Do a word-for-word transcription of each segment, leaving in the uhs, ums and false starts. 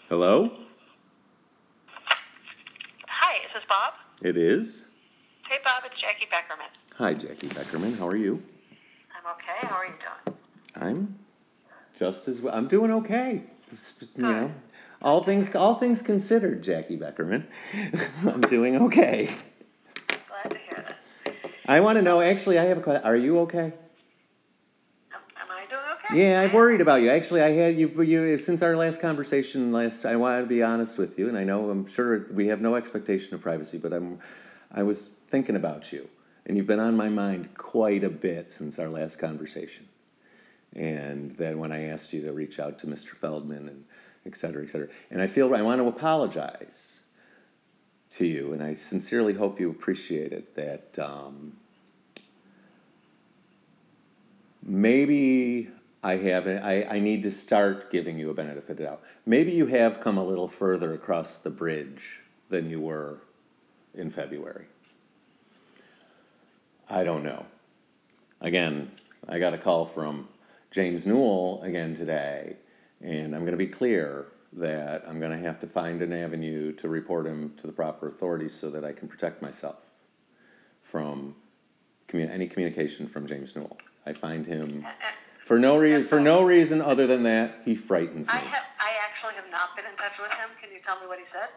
Hello? Hi, is this Bob? It is. Hey, Bob, it's Jackie Beckerman. Hi, Jackie Beckerman. How are you? I'm okay. How are you doing? I'm just as well. I'm doing okay. You Good. know, all things all things considered, Jackie Beckerman, I'm doing okay. Glad to hear that. I want to know. Actually, I have a question. Are you okay? Am, am I doing okay? Yeah, I've I worried am. about you. Actually, I had you. You since our last conversation last. I wanted to be honest with you, and I know I'm sure we have no expectation of privacy, but I'm. I was thinking about you, and you've been on my mind quite a bit since our last conversation. And then when I asked you to reach out to Mister Feldman and et cetera, et cetera. And I feel I want to apologize to you, and I sincerely hope you appreciate it, that um, maybe I haven't, I, I need to start giving you a benefit of the doubt. Maybe you have come a little further across the bridge than you were in February. I don't know. Again, I got a call from James Newell again today, and I'm going to be clear that I'm going to have to find an avenue to report him to the proper authorities so that I can protect myself from commu- any communication from James Newell. I find him for no reason for no reason other than that he frightens me. I have. I actually have not been in touch with him. Can you tell me what he said?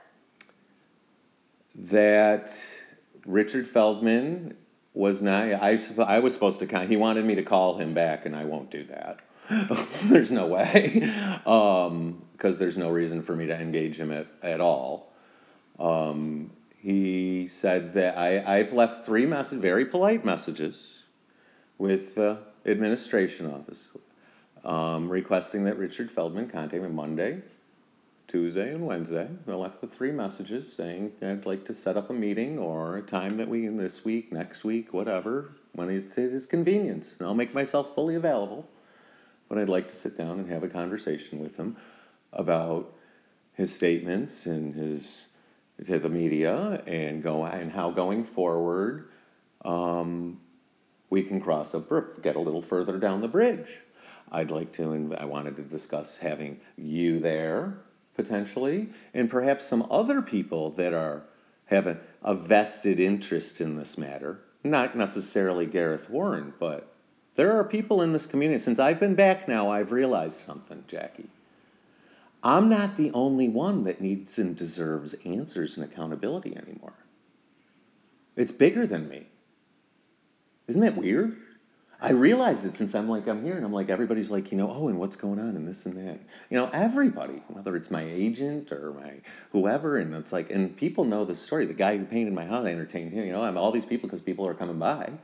That Richard Feldman was not. I, I was supposed to. He wanted me to call him back, and I won't do that. There's no way, because um, there's no reason for me to engage him at, at all. Um, he said that I, I've left three message, very polite messages with the administration office um, requesting that Richard Feldman contact me Monday, Tuesday, and Wednesday. I left the three messages saying I'd like to set up a meeting or a time that we, in this week, next week, whatever, when it's at his convenience. And I'll make myself fully available. But I'd like to sit down and have a conversation with him about his statements and his to the media and go and how going forward um, we can cross a get a little further down the bridge. I'd like to. I wanted to discuss having you there potentially, and perhaps some other people that are have a, a vested interest in this matter. Not necessarily Gareth Warren, but there are people in this community. Since I've been back now, I've realized something, Jackie. I'm not the only one that needs and deserves answers and accountability anymore. It's bigger than me. Isn't that weird? I realize it since I'm like, I'm here and I'm like, everybody's like, you know, oh, and what's going on and this and that. You know, everybody, whether it's my agent or my whoever, and it's like, and people know the story. The guy who painted my house, I entertained him, you know, I'm all these people because people are coming by.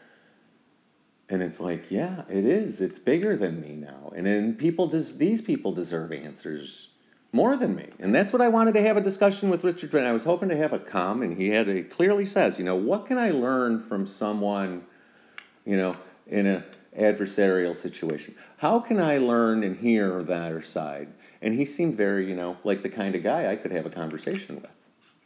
And it's like, yeah, it is. It's bigger than me now. And then people, des- these people deserve answers more than me. And that's what I wanted to have a discussion with Richard. And I was hoping to have a calm, and he had a clearly says, you know, what can I learn from someone, you know, in an adversarial situation? How can I learn and hear that other side? And he seemed very, you know, like the kind of guy I could have a conversation with.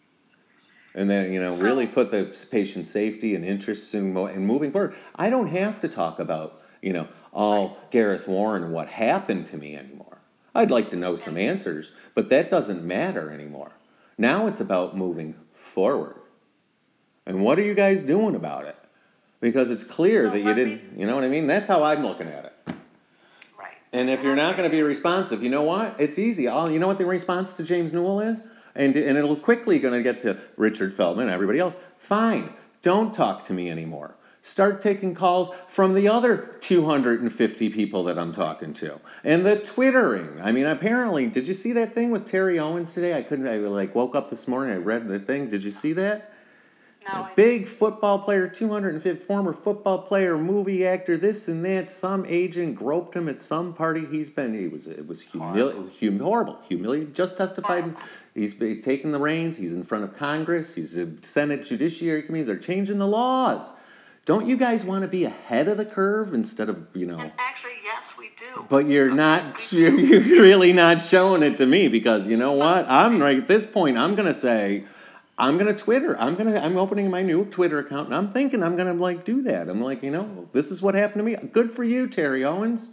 And then, you know, really put the patient safety and interests in, mo- in moving forward. I don't have to talk about, you know, all Gareth Warren and what happened to me anymore. I'd like to know some answers, but that doesn't matter anymore. Now it's about moving forward. And what are you guys doing about it? Because it's clear So that you let didn't, me- you know what I mean? That's how I'm looking at it. Right. And if you're not going to be responsive, you know what? It's easy. All you know what the response to James Newell is? And, and it'll quickly going to get to Richard Feldman and everybody else. Fine. Don't talk to me anymore. Start taking calls from the other two hundred fifty people that I'm talking to. And the twittering. I mean, apparently, did you see that thing with Terry Owens today? I couldn't, I like woke up this morning, I read the thing. Did you see that? No, A big football player, two hundred fifty, former football player, movie actor, this and that. Some agent groped him at some party he's been. He was it was humili- hum, horrible, humiliating. Just testified. He's, he's taking the reins. He's in front of Congress. He's a Senate Judiciary Committee. They're changing the laws. Don't you guys want to be ahead of the curve instead of, you know? And actually, yes, we do. But you're not. You're really not showing it to me because you know what? I'm right at this point. I'm gonna say. I'm gonna Twitter. I'm gonna. I'm opening my new Twitter account, and I'm thinking I'm gonna like do that. I'm like, you know, this is what happened to me. Good for you, Terry Owens.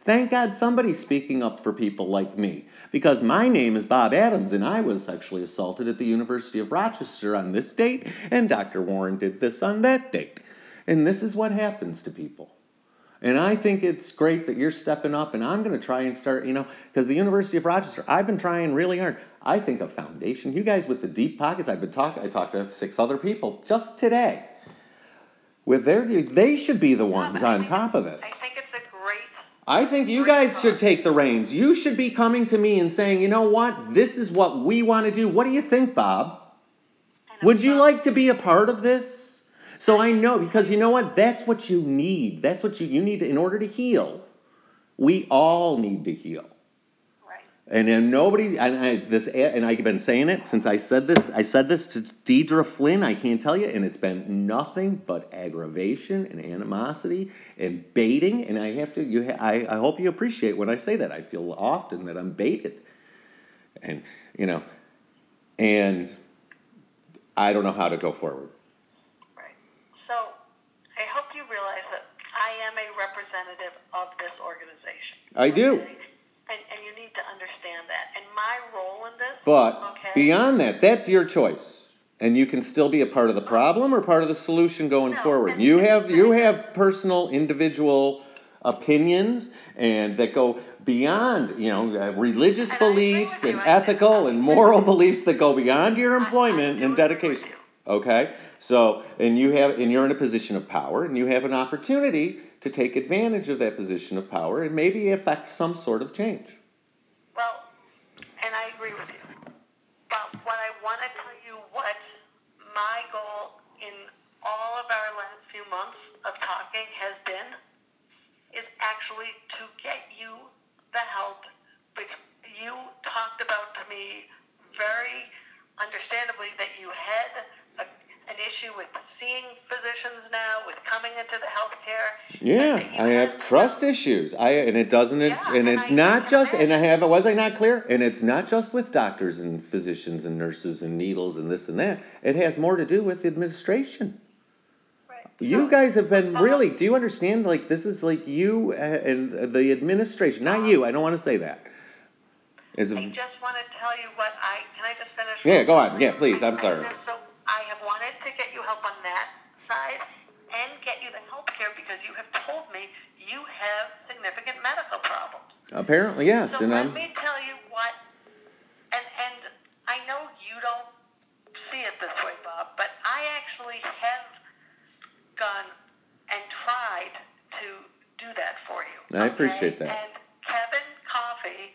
Thank God somebody's speaking up for people like me. Because my name is Bob Adams, and I was sexually assaulted at the University of Rochester on this date, and Doctor Warren did this on that date. And this is what happens to people. And I think it's great that you're stepping up, and I'm going to try and start, you know, because the University of Rochester, I've been trying really hard. I think a foundation, you guys with the deep pockets, I've been talking, I talked to six other people just today. With their, they should be the ones on top of this. I think it's a great. I think you guys should take the reins. You should be coming to me and saying, you know what, this is what we want to do. What do you think, Bob? Would you like to be a part of this? So I know, because you know what? That's what you need. That's what you, you need to, in order to heal. We all need to heal. Right. And then nobody, and I, this, and I've been saying it since I said this. I said this to Deidre Flynn. I can't tell you, and it's been nothing but aggravation and animosity and baiting. And I have to, you, I, I hope you appreciate when I say that. I feel often that I'm baited, and you know, and I don't know how to go forward. So I hope you realize that I am a representative of this organization. I do. Okay? And, and you need to understand that. And my role in this. But okay, beyond that, that's your choice. And you can still be a part of the problem or part of the solution going no, forward. and, You and, have and, you have personal, individual opinions and that go beyond, you know, uh, religious and beliefs and I, ethical I, and moral beliefs that go beyond your employment I, I and dedication. Okay? So, and you have, and you're in a position of power, and you have an opportunity to take advantage of that position of power and maybe affect some sort of change. Well, and I agree with you. But what I want to tell you, what my goal in all of our last few months of talking has been, is actually to get you the help which you talked about to me very understandably, that you had a, an issue with seeing physicians now, with coming into the healthcare. Yeah, I have trust issues. I and it doesn't, yeah, and, and it's I, not I just, imagine. and I have, was I not clear? And it's not just with doctors and physicians and nurses and needles and this and that. It has more to do with administration. Right. You so, guys have been Bob, really. Do you understand? Like this is like you and the administration, not Bob, you. I don't want to say that. I just want to tell you what I can. I just finish. Yeah, go on. Yeah, please. I'm I, sorry. I just, so I have wanted to get you help on that side and get you the health care because you have told me you have significant medical problems. Apparently, yes. So and let I'm. me tell you what. And and I know you don't see it this way, Bob, but I actually have gone and tried to do that for you. I okay? appreciate that. And Kevin Coffey,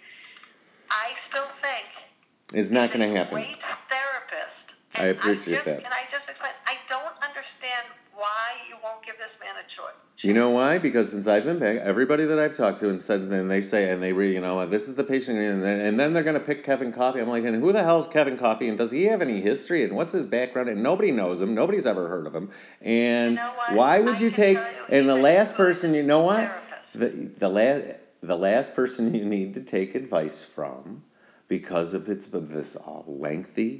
I still think It's not going to a happen. great therapist. And I appreciate I just, that. Can I just explain? I don't understand why you won't give this man a choice. You know why? Because since I've been back, everybody that I've talked to and said, and they say, and they re, you know, this is the patient, and then, and then they're going to pick Kevin Coffey. I'm like, and who the hell is Kevin Coffey? And does he have any history? And what's his background? And nobody knows him. Nobody's ever heard of him. And you know why would I you take? You, and the last person, you know what? Therapist. The the last the last person you need to take advice from, because of its this uh, lengthy,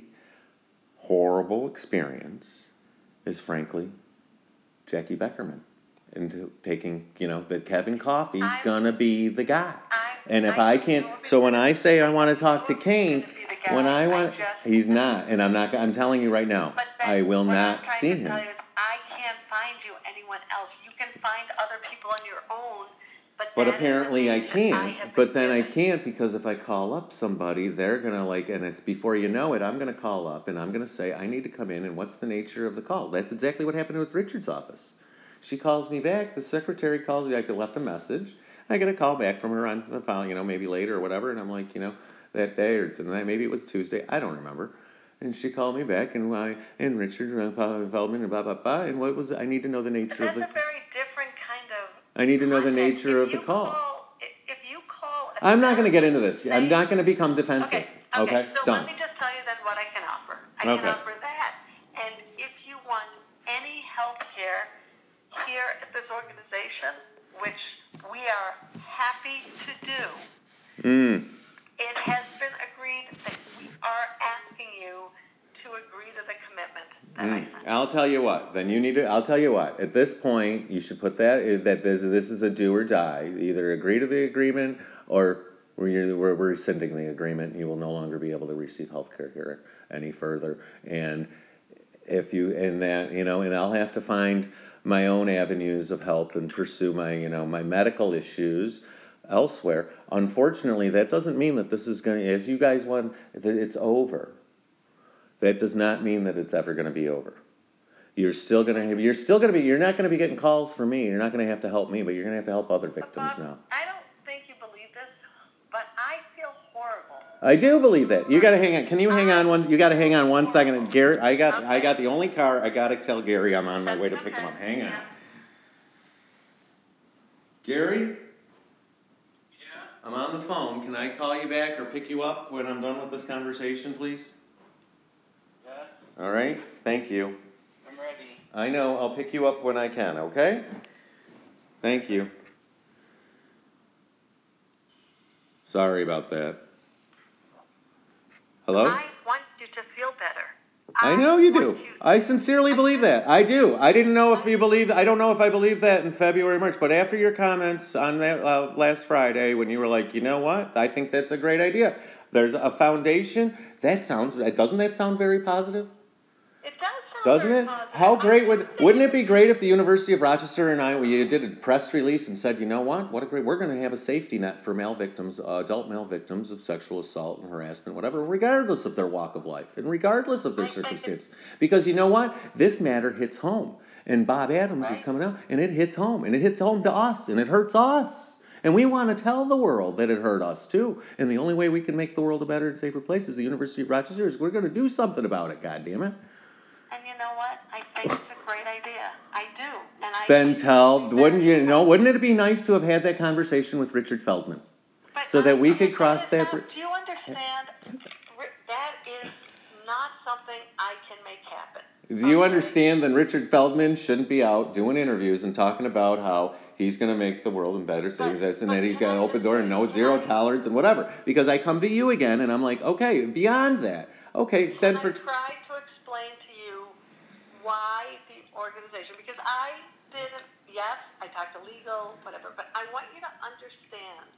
horrible experience, is frankly Jackie Beckerman. Into taking, you know, that Kevin Coffey's I'm, gonna be the guy. I'm, and if I, I can't, so when I say I want to talk to Kane, when I want, I just, he's not, and I'm not. I'm telling you right now, I will not see him. Tell you is I can't find you anyone else. You can find other people on your own. But, but apparently I can't. I but then given. I can't because if I call up somebody, they're gonna like, and it's before you know it, I'm gonna call up and I'm gonna say I need to come in, and what's the nature of the call? That's exactly what happened with Richard's office. She calls me back. The secretary calls me. I could left a message. I get a call back from her on the phone, you know, maybe later or whatever. And I'm like, you know, that day or tonight, maybe it was Tuesday. I don't remember. And she called me back, and I and Richard Feldman and blah blah blah. And what was I need to know the nature but of the. That's a very different kind of. I need to know the context. nature if of the call. call. If you call. I'm not going to get into this. Say, I'm not going to become defensive. Okay. Okay. okay? So Done. let me just tell you then what I can offer. I okay. can offer that. And if you want any health care here at this organization, which we are happy to do, mm. it has been agreed that we are asking you to agree to the commitment that mm. I signed. I'll tell you what. Then you need to. I'll tell you what. At this point, you should put that that this, this is a do or die. Either agree to the agreement or we're, we're rescinding the agreement. You will no longer be able to receive health care here any further. And if you and that you know, and I'll have to find my own avenues of help and pursue my you know my medical issues elsewhere. Unfortunately, that doesn't mean that this is going to, as you guys want, that it's over. That does not mean that it's ever going to be over. You're still going to have, you're still going to be, you're not going to be getting calls from me. You're not going to have to help me, but you're going to have to help other victims Bob, now. I don't think you believe this, but I feel horrible. I do believe that. You got to hang on. Can you hang on one? You got to hang on one second. Gary, I got, Okay. I got the only car. I got to tell Gary I'm on my way to pick him Okay. up. Hang on. Yeah. Gary, Yeah? I'm on the phone. Can I call you back or pick you up when I'm done with this conversation, please? Yeah? All right. Thank you. I'm ready. I know. I'll pick you up when I can. Okay. Thank you. Sorry about that. Hello? I want you to feel better. I know you do. want you- I sincerely believe that. I do. I didn't know if you believed. I don't know if I believed that in February, March. But after your comments on that uh, last Friday, when you were like, you know what, I think that's a great idea. There's a foundation. That sounds. Doesn't that sound very positive? It does sound Doesn't very it? positive. How I great think would that wouldn't you- it be great if the University of Rochester and I we did a press release and said, you know what, what a great we're going to have a safety net for male victims, uh, adult male victims of sexual assault and harassment, whatever, regardless of their walk of life and regardless of their I think it- circumstances. Because you know what, this matter hits home, and Bob Adams is Right. coming out, and it hits home, and it hits home to us, and it hurts us. And we want to tell the world that it hurt us too. And the only way we can make the world a better and safer place is the University of Rochester is we're going to do something about it. God damn it. And you know what? I think it's a great idea. I do. And I Then think tell, it's wouldn't you very know, wouldn't it be nice to have had that conversation with Richard Feldman? But So that I- we could that cross is that not- bridge. Do you understand? Ri- That is not something I can make happen. Do you Okay? understand that Richard Feldman shouldn't be out doing interviews and talking about how he's going to make the world a better city, But- and but that he's can got an I open just door say- and no can zero I- tolerance and whatever? Because I come to you again and I'm like, okay, beyond that. Okay, Can then I for... try to explain to you why the organization, because I didn't, yes, I talked to legal, whatever, but I want you to understand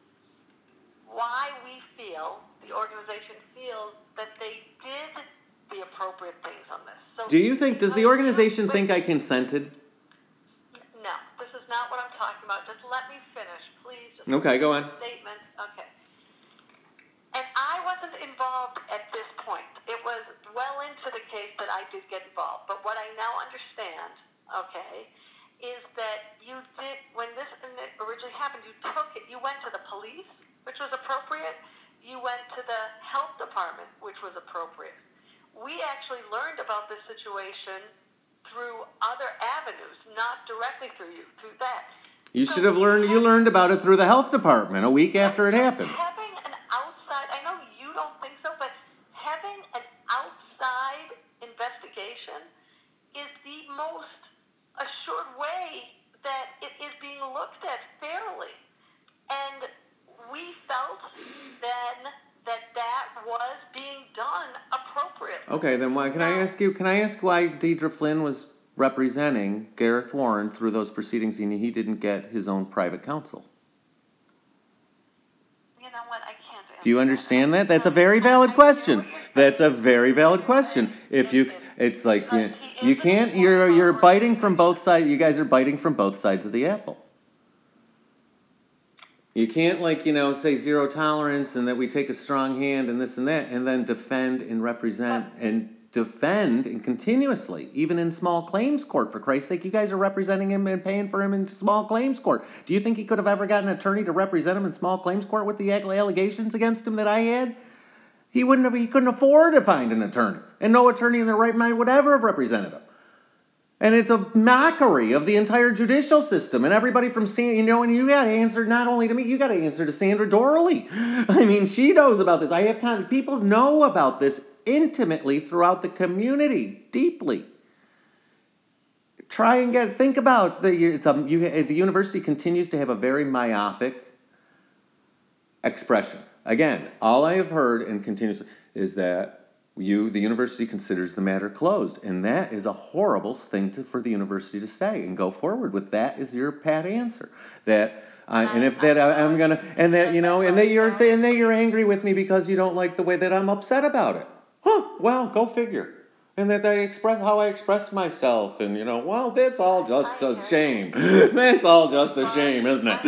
why we feel, the organization feels, that they did the appropriate things on this. So Do you think, does the because- organization but- think I consented? No, this is not what I'm talking about. Just let me finish, please. Just Okay, go on. Statement. Okay. And I wasn't involved at this point. It was well into the case that I did get involved. But what I now understand, okay, is that you did, when this originally happened, you took it, you went to the police, which was appropriate. You went to the health department, which was appropriate. We actually learned about this situation through other avenues, not directly through you, through that. You So should have learned, you learned about it through the health department a week after it happened. Having an outside, I know you don't think so, but having an outside investigation is the most assured way that it is being looked at fairly. And we felt then that that was being done appropriately. Okay, then why, can I Now- ask you, can I ask why Deidre Flynn was representing Gareth Warren through those proceedings and he didn't get his own private counsel? You know what? I can't answer Do you understand that? That's a No, very I- valid I hear question. what you're saying. That's a very valid You're question. saying If you, it- it- it's like, you, because he you is a can't, you're, former you're biting from organization. both sides, you guys are biting from both sides of the apple. You can't, like, you know, say zero tolerance and that we take a strong hand and this and that, and then defend and represent and defend and continuously, even in small claims court, for Christ's sake. You guys are representing him and paying for him in small claims court. Do you think he could have ever gotten an attorney to represent him in small claims court with the allegations against him that I had? He wouldn't have, he couldn't afford to find an attorney, and no attorney in their right mind would ever have represented him. And it's a mockery of the entire judicial system. And everybody from, you know, and you got to answer not only to me, you got to answer to Sandra Dorley. I mean, she knows about this. I have kind of, people know about this intimately throughout the community, deeply. Try and get, think about, the, it's a, you, the university continues to have a very myopic expression. Again, all I have heard and continuously is that You, the university considers the matter closed, and that is a horrible thing to, for the university to say. And go forward with that is your pat answer. That, I, and if that I, I'm gonna, and that you know, and that you're, and that you're angry with me because you don't like the way that I'm upset about it. Huh? Well, go figure. And that I express how I express myself, and you know, well, that's all just a shame. That's all just a shame, isn't it?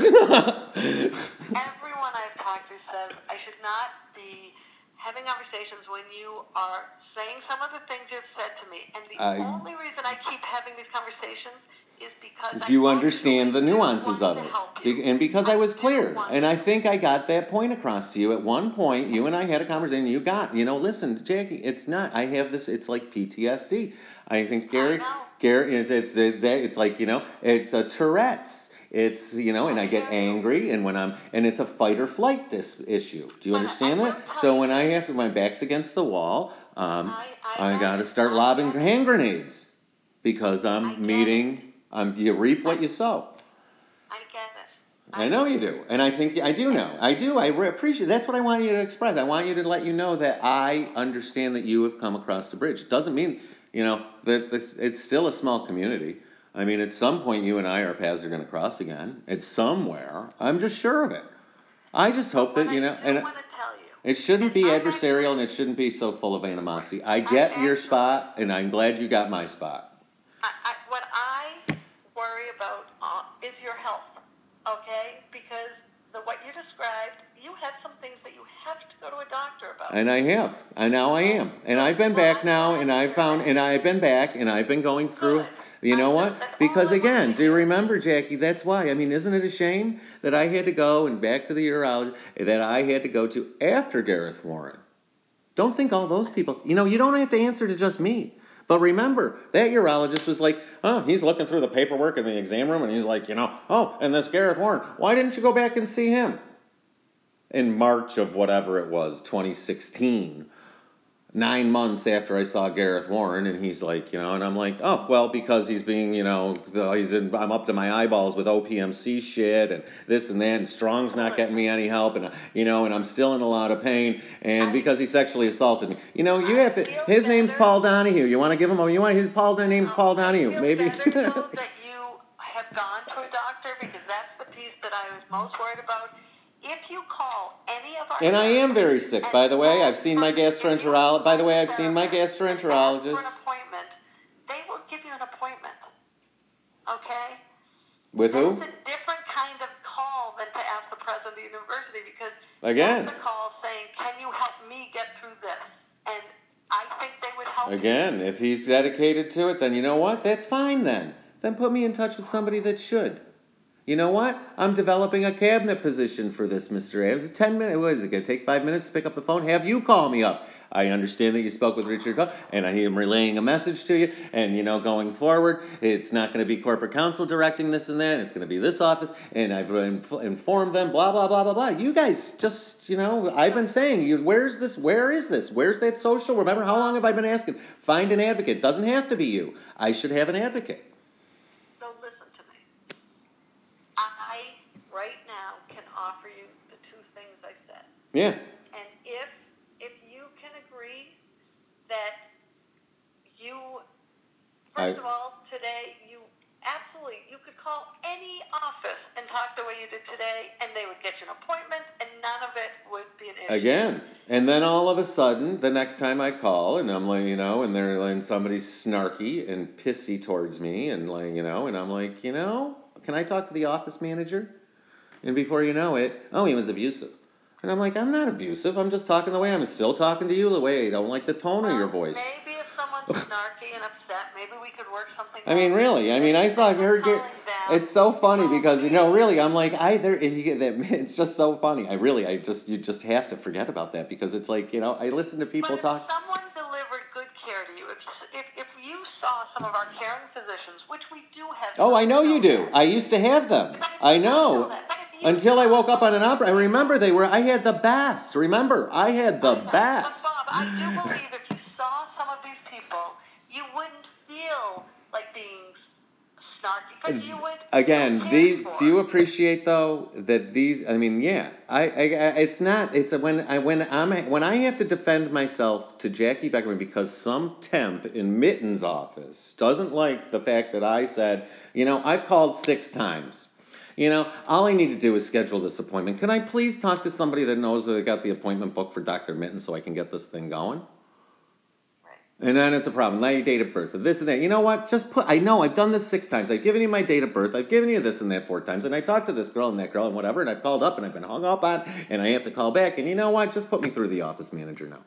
Everyone I've talked to says I should not be having conversations when you are saying some of the things you've said to me. And the I, only reason I keep having these conversations is because I I you understand the nuances of it. Be- and because I, I was clear. And I to. think I got that point across to you. At one point, you and I had a conversation. You got, you know, listen, Jackie, it's not, I have this, it's like P T S D. I think Gary, I Gary, it's, it's, it's, it's like, you know, it's a Tourette's. It's, you know, and I get angry, and when I'm, and it's a fight or flight dis- issue. Do you understand that? So when I have to, my back's against the wall, um, I, I, I got to start lobbing hand grenades because I'm meeting, I'm, you reap what you sow. I get it. I know you do, and I think I do know. I do. I re- appreciate. That's what I want you to express. I want you to let you know that I understand that you have come across the bridge. It doesn't mean, you know, that this, it's still a small community. I mean, at some point, you and I, our paths are going to cross again. It's somewhere. I'm just sure of it. I just hope that, you know, I and want to tell you, it shouldn't be I'm adversarial, actually, and it shouldn't be so full of animosity. I get I'm your actually, spot, and I'm glad you got my spot. I, I, what I worry about uh, is your health, okay? Because the what you described, you have some things that you have to go to a doctor about. And I have, and now I am, and I've been well, back I'm now, glad and to I've hear found, that. and I've been back, and I've been going through. Good. You know I, what? that's Because all I again, want to do you hear. remember, Jackie? That's why. I mean, isn't it a shame that I had to go and back to the urologist that I had to go to after Gareth Warren? Don't think all those people. You know, you don't have to answer to just me. But remember, that urologist was like, oh, he's looking through the paperwork in the exam room, and he's like, you know, oh, and this Gareth Warren, why didn't you go back and see him? In March of whatever it was, twenty sixteen. Nine months after I saw Gareth Warren, and he's like, you know, and I'm like, oh, well, because he's being, you know, he's in, I'm up to my eyeballs with O P M C shit and this and that, and Strong's not getting me any help, and you know, and I'm still in a lot of pain, and because he sexually assaulted me, you know, you have to. His name's Paul Donahue. You want to give him? You want his Paul? Name's Paul Donahue. Maybe. I feel better though that you have gone to a doctor because that's the piece that I was most worried about. If you call any of our and I am very sick, by the way. I've seen my gastroenterologist. By the way, I've seen my gastroenterologist. For an appointment, they will give you an appointment. Okay? With who? That's a different kind of call than to ask the president of the university because again, that's a call saying, "Can you help me get through this?" And I think they would help. Again, you. If he's dedicated to it, then you know what? That's fine. Then, then put me in touch with somebody that should. You know what? I'm developing a cabinet position for this, Mister A. Ten minutes. What is it going to take? Five minutes to pick up the phone? Have you call me up. I understand that you spoke with Richard, and I am relaying a message to you. And you know, going forward, it's not going to be corporate counsel directing this and that. It's going to be this office, and I've informed them. Blah blah blah blah blah. You guys just, you know, I've been saying, you, where's this? Where is this? Where's that social? Remember, how long have I been asking? Find an advocate. Doesn't have to be you. I should have an advocate. So listen to me. I, right now, can offer you the two things I said. Yeah. And if if you can agree that you, first I, of all, today, you absolutely, you could call any office and talk the way you did today, and they would get you an appointment, and none of it would be an issue. Again. And then all of a sudden, the next time I call, and I'm like, you know, and they're and somebody's snarky and pissy towards me, and like, you know, and I'm like, you know, can I talk to the office manager? And before you know it, oh, he was abusive. And I'm like, I'm not abusive. I'm just talking the way I'm still talking to you the way I don't like the tone well, of your voice. Maybe if someone's snarky and upset, maybe we could work something out. I mean, really. I mean, I saw her get. It's so funny because, you know, really, I'm like, I there, and you get that. It's just so funny. I really, I just, you just have to forget about that because it's like, you know, I listen to people but talk. If someone delivered good care to you, if, if if you saw some of our caring physicians, which we do have. Oh, I know you do. I used to have them. I know. Until I woke up on an opera. I remember they were, I had the best. Remember, I had the best. But Bob, I do believe if you saw some of these people, you wouldn't feel like being snarky, but you would. Again, you these. cared for. Do you appreciate though that these? I mean, yeah. I. I. I- It's not. It's a, when I when I'm when I have to defend myself to Jackie Beckerman because some temp in Mitten's office doesn't like the fact that I said, you know, I've called six times. You know, all I need to do is schedule this appointment. Can I please talk to somebody that knows that I got the appointment booked for Doctor Mitten so I can get this thing going? Right. And then it's a problem. Now your date of birth, and this and that. You know what? Just put. I know I've done this six times. I've given you my date of birth. I've given you this and that four times. And I talked to this girl and that girl and whatever. And I've called up and I've been hung up on. And I have to call back. And you know what? Just put me through the office manager now.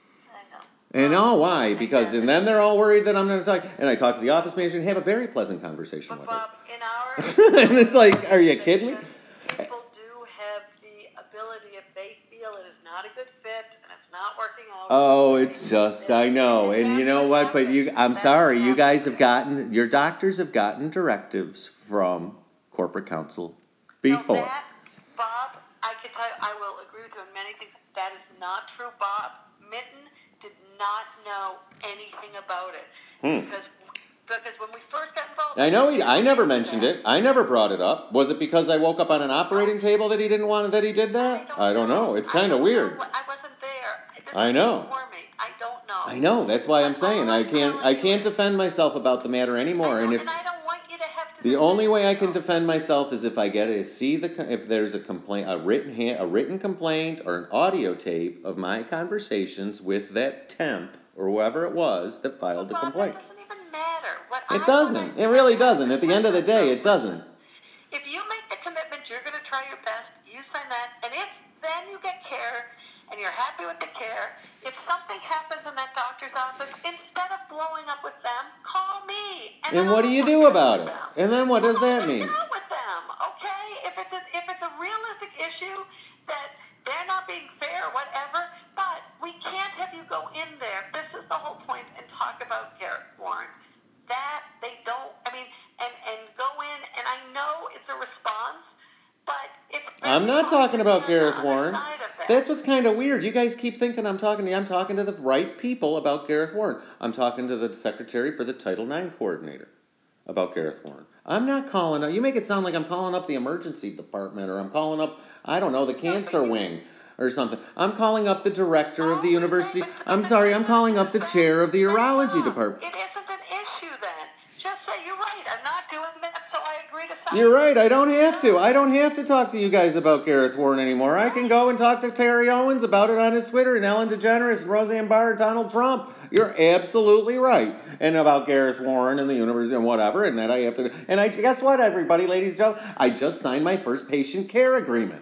I know. And Well, oh, why? Because and then they're all worried that I'm going to talk. And I talk to the office manager and have a very pleasant conversation But with Bob, her. in our And it's like, are you kidding me? people do have the ability if they feel it is not a good fit and it's not working out. Oh, it's just, I know. And you know what? But you, I'm sorry, you guys have gotten, your doctors have gotten directives from corporate counsel before. No, that, Bob, I can tell you, I will agree with you on many things. That is not true, Bob. Mitten did not know anything about it. Hmm. Because because when we first got involved, I know he, I never mentioned it. I never brought it up. Was it because I woke up on an operating table that he didn't want, that he did that? I don't know. It's kind of weird. Know. I wasn't there. This I know. For me. I don't know. I know. That's why I'm saying I can't, I can't defend myself about the matter anymore. And if, and I don't want you to have to. the only way I can defend myself is if I get a see the if there's a complaint, a written ha- a written complaint or an audio tape of my conversations with that temp or whoever it was that filed the Bob, complaint. That doesn't even matter. What It I doesn't. wanna, It really doesn't. At the end of the day, it doesn't. If you make the commitment, you're going to try your best. You sign that, and if then you get care and you're happy with the care, if something happens in that doctor's office, instead of blowing up with them, call me. And, And what do you do about it? And then what does that mean? Work with them, okay? If it's a, if it's a realistic issue that they're not being fair or whatever, but we can't have you go in there. This is the whole point, and talk about Garrett Warren. That they don't, I mean, and, and go in, and I know it's a response, but it's I'm not talking about Gareth Warren. That. That's what's kind of weird. You guys keep thinking I'm talking to you. I'm talking to the right people about Gareth Warren. I'm talking to the secretary for the Title nine coordinator about Gareth Warren. I'm not calling up, you make it sound like I'm calling up the emergency department or I'm calling up, I don't know, the cancer wing or something. I'm calling up the director of the university. I'm sorry, I'm calling up the chair of the urology department. It isn't an issue then. Just say, you're right, I'm not doing that, so I agree to sign. You're right, I don't have to. I don't have to talk to you guys about Gareth Warren anymore. I can go and talk to Terry Owens about it on his Twitter, and Ellen DeGeneres, and Roseanne Barr, and Donald Trump. You're absolutely right. And about Gareth Warren and the university and whatever, and that I have to. And I guess what, everybody, ladies and gentlemen? I just signed my first patient care agreement.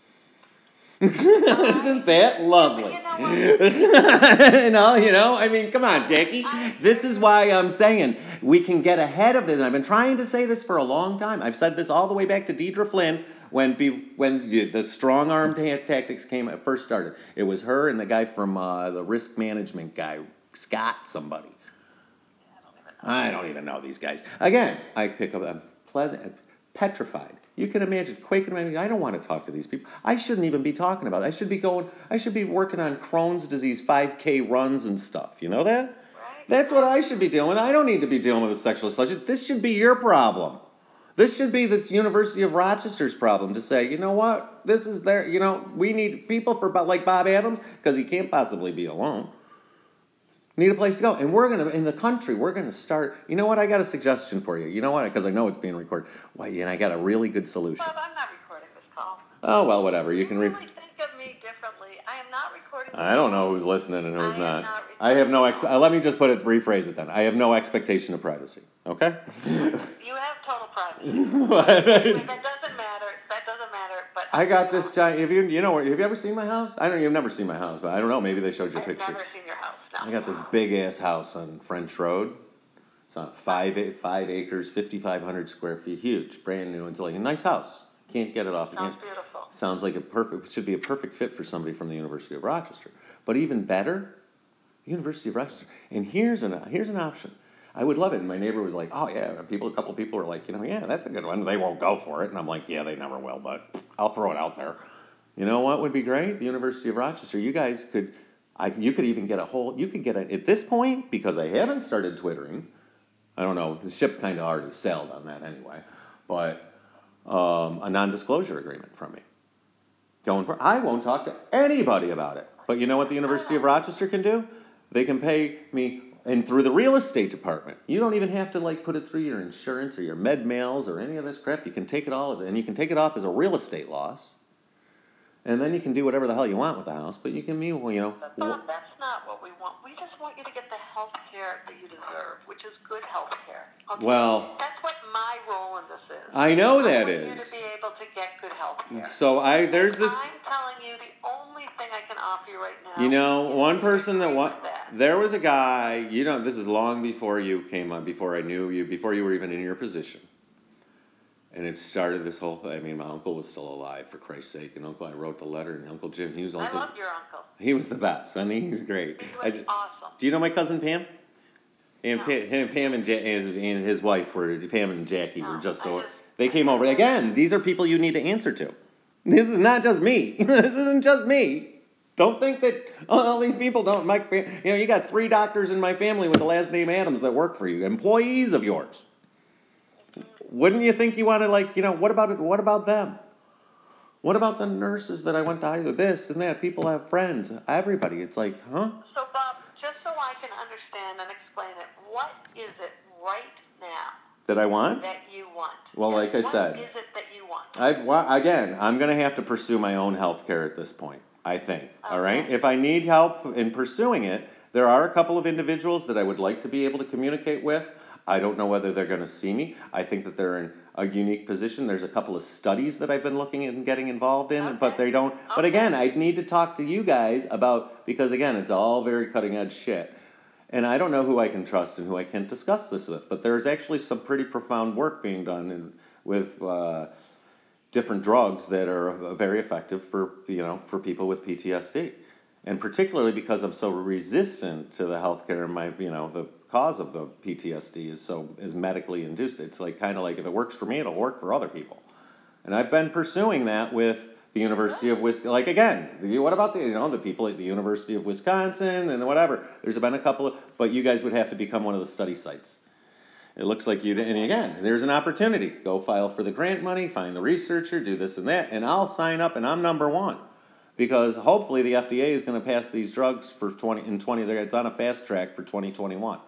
Isn't that lovely? You know, you know, I mean, come on, Jackie. This is why I'm saying we can get ahead of this. I've been trying to say this for a long time. I've said this all the way back to Deidre Flynn when be, when the strong arm ta- tactics came first started. It was her and the guy from uh, the risk management guy, Scott somebody. I don't even know these guys. Again, I pick up, I'm pleasant, petrified. You can imagine quaking my knees. I don't want to talk to these people. I shouldn't even be talking about it. I should be going, I should be working on Crohn's disease five K runs and stuff. You know that? Right. That's what I should be dealing with. I don't need to be dealing with a sexual assault. This should be your problem. This should be the University of Rochester's problem to say, you know what? This is their, you know, we need people for like Bob Adams because he can't possibly be alone. Need a place to go. And we're going to, in the country, we're going to start, you know what, I got a suggestion for you. You know what, because I know it's being recorded. Well, and I got a really good solution. Bob, I'm not recording this call. Oh, well, whatever. You, you can... really Re- think of me differently. I am not recording this I don't call. know who's listening and who's I not. not I have no, ex- uh, let me just put it, rephrase it then. I have no expectation of privacy. Okay? You have total privacy. That doesn't matter. That doesn't matter. But I got this giant, have you, you know, have you ever seen my house? I don't, you've never seen my house, but I don't know, maybe they showed you a I've picture. I've never seen your house, no. I got this big ass house on French Road. It's on five, five acres, fifty-five hundred square feet, huge, brand new. It's like a nice house. Can't get it off again. Sounds beautiful. Sounds like a perfect, should be a perfect fit for somebody from the University of Rochester. But even better, the University of Rochester. And here's an, here's an option. I would love it. And my neighbor was like, oh yeah, people, a couple people were like, you know, yeah, that's a good one. They won't go for it. And I'm like, yeah, they never will, but I'll throw it out there. You know what would be great? The University of Rochester. You guys could, I, you could even get a whole, you could get a, at this point, because I haven't started Twittering, I don't know. The ship kind of already sailed on that anyway. But um, a non-disclosure agreement from me. Going for, I won't talk to anybody about it. But you know what the University of Rochester can do? They can pay me, and through the real estate department. You don't even have to like put it through your insurance or your med mails or any of this crap. You can take it all, as, and you can take it off as a real estate loss. And then you can do whatever the hell you want with the house. But you can, you know. But Bob, that's not what we want. We just want you to get the health care that you deserve, which is good health care. Okay? Well, that's what my role in this is. I know that I want is. you to be able to get good health care. So I there's this. I'm telling you, the only thing I can offer you right now. You know, one person that wa- that. There was a guy. You know, this is long before you came on, before I knew you, before you were even in your position. And it started this whole thing. I mean, my uncle was still alive, for Christ's sake. And Uncle, I wrote the letter, and Uncle Jim, he was Uncle. I love your uncle. He was the best. I mean, he's great. He was just, awesome. Do you know my cousin Pam? And no. Pam, Pam and, ja- and his wife were, Pam and Jackie no, were just I over. Just, they came over. Again, these are people you need to answer to. This is not just me. This isn't just me. Don't think that all these people don't. My, you know, you got three doctors in my family with the last name Adams that work for you, employees of yours. Wouldn't you think you want to, like, you know, what about it? What about them? What about the nurses that I went to either this and that? People have friends. Everybody. It's like, huh? So, Bob, just so I can understand and explain it, what is it right now that I want? That you want? Well, yes. like I what said. What is it that you want? I, well, again, I'm going to have to pursue my own health care at this point, I think. Okay. All right? If I need help in pursuing it, there are a couple of individuals that I would like to be able to communicate with. I don't know whether they're going to see me. I think that they're in a unique position. There's a couple of studies that I've been looking at and getting involved in, okay. but they don't. Okay. But again, I need to talk to you guys about, because again, it's all very cutting edge shit. And I don't know who I can trust and who I can't discuss this with. But there's actually some pretty profound work being done in, with uh, different drugs that are very effective for, you know, for people with P T S D. And particularly because I'm so resistant to the healthcare, and my, you know, the cause of the P T S D is so is medically induced. It's like kind of like if it works for me, it'll work for other people. And I've been pursuing that with the University of Wisconsin. Like again, the, what about the you know the people at the University of Wisconsin and whatever? There's been a couple of, but you guys would have to become one of the study sites. It looks like you. And again, there's an opportunity. Go file for the grant money, find the researcher, do this and that, and I'll sign up, and I'm number one. Because hopefully the F D A is going to pass these drugs for twenty in twenty. It's on a fast track for twenty twenty-one.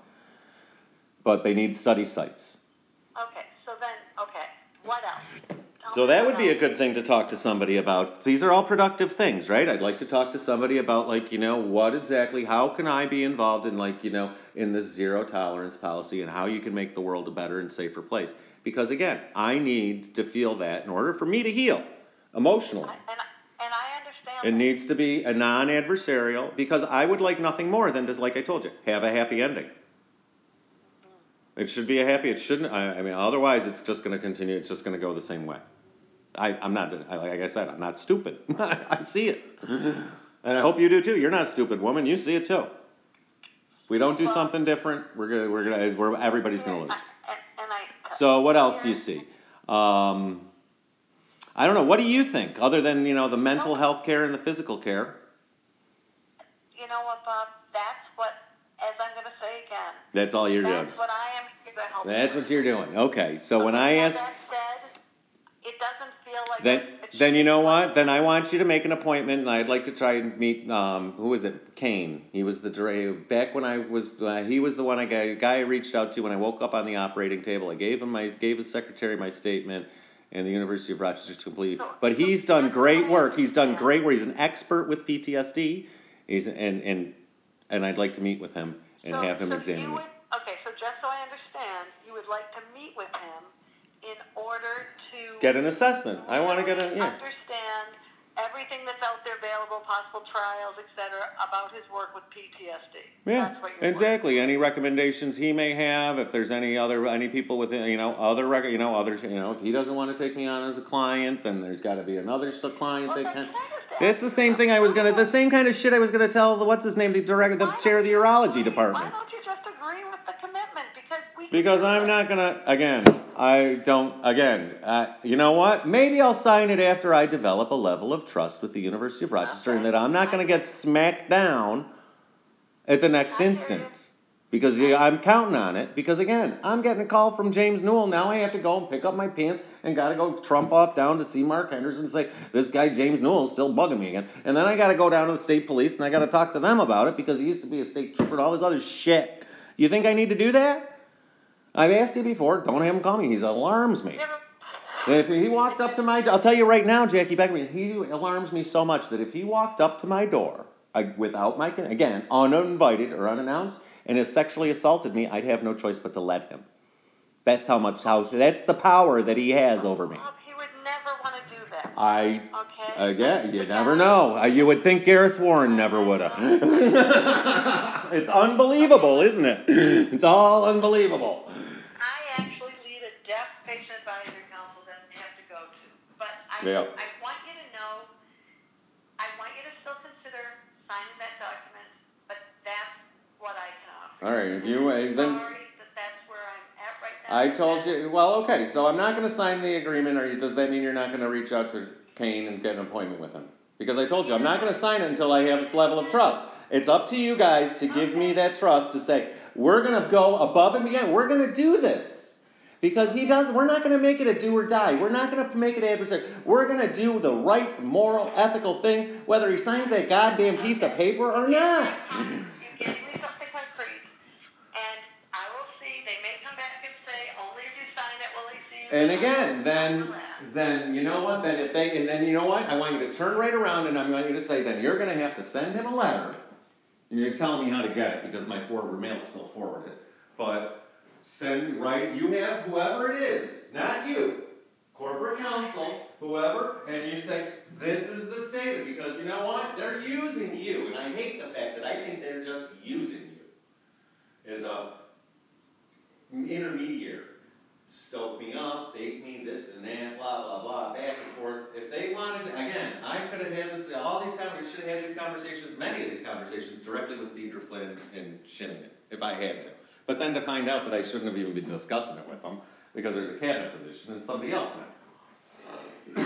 But they need study sites. Okay, so then, okay, what else? Tell so that would be a good thing to talk to somebody about. These are all productive things, right? I'd like to talk to somebody about, like, you know, what exactly, how can I be involved in, like, you know, in this zero tolerance policy and how you can make the world a better and safer place. Because again, I need to feel that in order for me to heal emotionally. I, and, and I understand It that. needs to be a non-adversarial, because I would like nothing more than just, like I told you, have a happy ending. It should be a happy, it shouldn't, I, I mean, otherwise it's just going to continue, it's just going to go the same way. I, I'm not, like I said, I'm not stupid. I see it. And I hope you do too. You're not stupid, woman. You see it too. If we don't do well, something different, we're gonna, we're gonna, we're, everybody's going to lose. I, and, and I, so what else do you see? Um, I don't know. What do you think, other than, you know, the mental health care and the physical care? You know what, Bob? That's what, as I'm going to say again. That's all you're that's doing. That's what I am here to help. That's you. what you're doing. Okay. So okay, when I ask. That said, it doesn't feel like. Then, then you know what? Then I want you to make an appointment, and I'd like to try and meet. Um, who was it? Kane. He was the back when I was. Uh, he was the one I got, guy I reached out to when I woke up on the operating table. I gave him my gave his secretary my statement, and the University of Rochester to complete. But he's done great work. He's done great work. He's an expert with P T S D. He's and and and I'd like to meet with him and so, have him so examine you me. Would, okay, so just so I understand, you would like to meet with him in order to get an assessment. Really I want to get a yeah. Understand everything that's out there available, possible trials, et cetera, about his work with P T S D. Yeah, that's what you're exactly. working. Any recommendations he may have, if there's any other any people with you know other rec- you know others you know if he doesn't want to take me on as a client, then there's got to be another client well, that can. Kind of It's the same thing I was gonna the same kind of shit I was gonna tell the what's his name the director the chair of the urology department. Why don't you just agree with the commitment? Because we. Because I'm not gonna again. I don't again. Uh, you know what? Maybe I'll sign it after I develop a level of trust with the University of Rochester, okay. and that I'm not gonna get smacked down at the next I instance. Because yeah, I'm counting on it. Because again, I'm getting a call from James Newell. Now I have to go and pick up my pants and gotta go trump off down to see Mark Henderson and say, this guy James Newell is still bugging me again. And then I gotta go down to the state police and I gotta talk to them about it because he used to be a state trooper and all this other shit. You think I need to do that? I've asked you before, don't have him call me. He alarms me. If he walked up to my, I'll tell you right now, Jackie Beckman, he alarms me so much that if he walked up to my door, I, without my, again, uninvited or unannounced, and has sexually assaulted me, I'd have no choice but to let him. That's how much, how, that's the power that he has over me. Bob, he would never want to do that. I, Okay? again, you never know. You would think Gareth Warren never would have. It's unbelievable, isn't it? It's all unbelievable. I actually lead a deaf patient advisory council that you have to go to. But I, Yeah. I want you to know, I want you to still consider signing that document, but that's what I can offer. All right, if you, I'm then. sorry that that's where I'm at right now. I told you, well, okay, so I'm not going to sign the agreement, or does that mean you're not going to reach out to Kane and get an appointment with him? Because I told you, I'm not going to sign it until I have this level of trust. It's up to you guys to give me that trust to say, we're going to go above and beyond, we're going to do this. Because he does, we're not going to make it a do or die. We're not going to make it adversary. We're going to do the right, moral, ethical thing, whether he signs that goddamn piece of paper or not. You give me something concrete, and I will see. They may come back and say, only if you sign it will he see you. And again, then, then you know what? Then if they, and then you know what? I want you to turn right around, and I'm going to say, then you're going to have to send him a letter. And you're telling me how to get it because my forward mail's still forwarded. But send right. You have whoever it is, not you, corporate counsel, whoever, and you say this is the statement because you know what? They're using you, and I hate the fact that I think they're just using you as a intermediary. Stoke me up, bake me this and that, blah, blah, blah, back and forth. If they wanted, again, I could have had this, all these conversations, should have had these conversations, many of these conversations, directly with Deidre Flynn and Shimmigan, if I had to. But then to find out that I shouldn't have even been discussing it with them, because there's a cabinet position and somebody else now.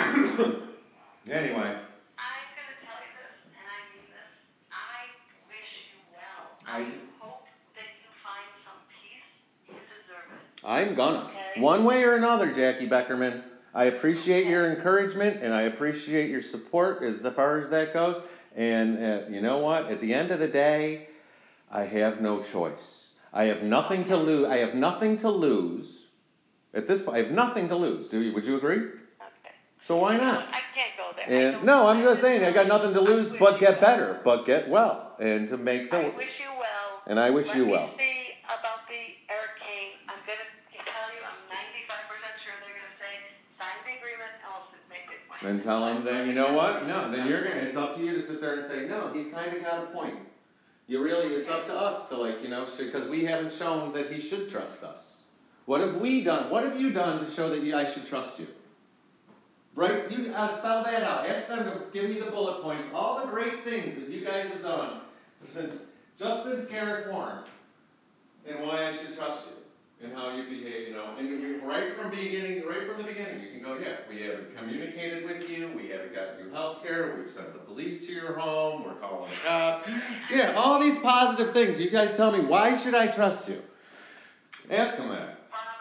Anyway. I'm going to tell you this, and I mean this. I wish you well. I I do. hope that you find some peace. You deserve it. I'm gonna. Okay. One way or another, Jackie Beckerman. I appreciate your encouragement and I appreciate your support as far as that goes. And uh, you know what? At the end of the day, I have no choice. I have nothing to lose. I have nothing to lose. At this point, I have nothing to lose. Do you? Would you agree? Okay. So why not? I can't go there. And I don't, no, I'm I just saying I got nothing to lose wish but you get well. better, but get well, and to make the. I wish you well. And I wish Let you me well. see about the Eric Kane. I'm going to tell you, I'm ninety-five percent sure they're going to say, sign the agreement, else make the appointment. Then tell them, then you know what? No, then you're gonna. It's up to you to sit there and say, no, he's kind of got a point. You really, it's up to us to like, you know, because we haven't shown that he should trust us. What have we done? What have you done to show that you, I should trust you? Right? You uh, spell that out. Ask them to give me the bullet points, all the great things that you guys have done since just since Gareth Warren, and why I should trust you. And how you behave, you know, and you, right from beginning, right from the beginning, you can go, yeah, we haven't communicated with you, we haven't gotten you health care, we've sent the police to your home, we're calling the cops. Yeah, all these positive things. You guys tell me, why should I trust you? Ask them that.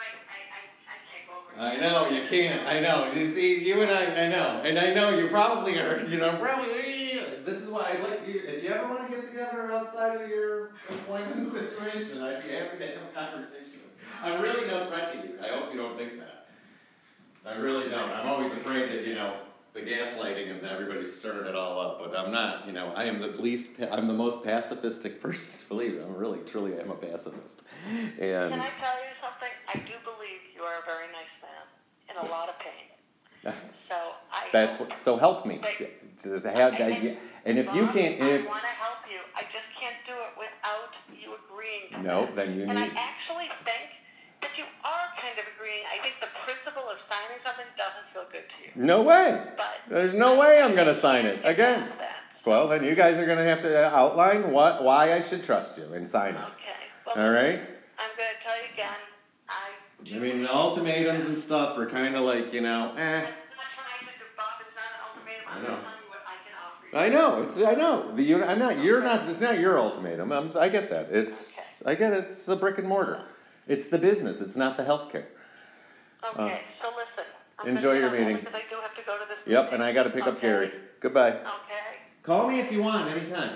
I know, you can't, I know. You see, you and I, I know. And I know you probably are, you know, probably, this is why I like you, if you ever want to get together outside of your employment situation, I'd be happy to have a conversation. I'm really no threat to you. I hope you don't think that. I really don't. I'm always afraid that, you know, the gaslighting and everybody's stirring it all up, but I'm not, you know, I am the least, I'm the most pacifistic person, believe it. I'm really, truly, I'm a pacifist. And can I tell you something? I do believe you are a very nice man in a lot of pain. That's, so I that's what, so help me. That, have, and, and, and if you can't, if, I want to help you. I just can't do it without you agreeing to no, that. then you and need. And I actually think that you are kind of agreeing. I think the principle of signing something doesn't feel good to you. No way. But there's no I, way I'm going to sign it again. That. Well, then you guys are going to have to outline what, why I should trust you and sign it. Okay. Well, all right. I'm going to tell you again. I. I mean, the ultimatums and stuff are kind of like, you know, eh. I'm not trying to, Bob, it's not an ultimatum. I'm just telling you what I can offer I know. It's I know. The uni- I'm not. You're not. It's not your ultimatum. I'm, I get that. It's. Okay. I get it. It's the brick and mortar. It's the business. It's not the healthcare. Okay, so listen. I'm enjoy gonna your get on meeting. Because I do have to go to this Yep. meeting. And I got to pick up Okay. Gary. Goodbye. Okay. Call me if you want anytime.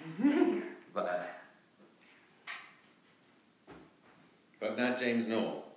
Bye. But not James Noel.